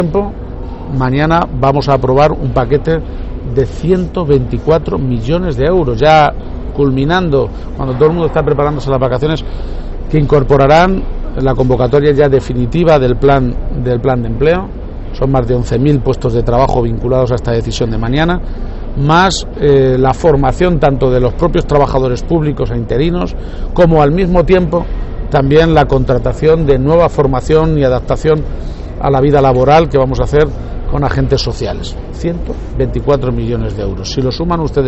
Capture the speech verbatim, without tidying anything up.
tiempo, mañana vamos a aprobar un paquete de ciento veinticuatro millones de euros, ya culminando, cuando todo el mundo está preparándose las vacaciones, que incorporarán la convocatoria ya definitiva del plan, del plan de empleo. Son más de once mil puestos de trabajo vinculados a esta decisión de mañana, más eh, la formación tanto de los propios trabajadores públicos e interinos, como al mismo tiempo también la contratación de nueva formación y adaptación a la vida laboral que vamos a hacer con agentes sociales. ciento veinticuatro millones de euros. Si lo suman ustedes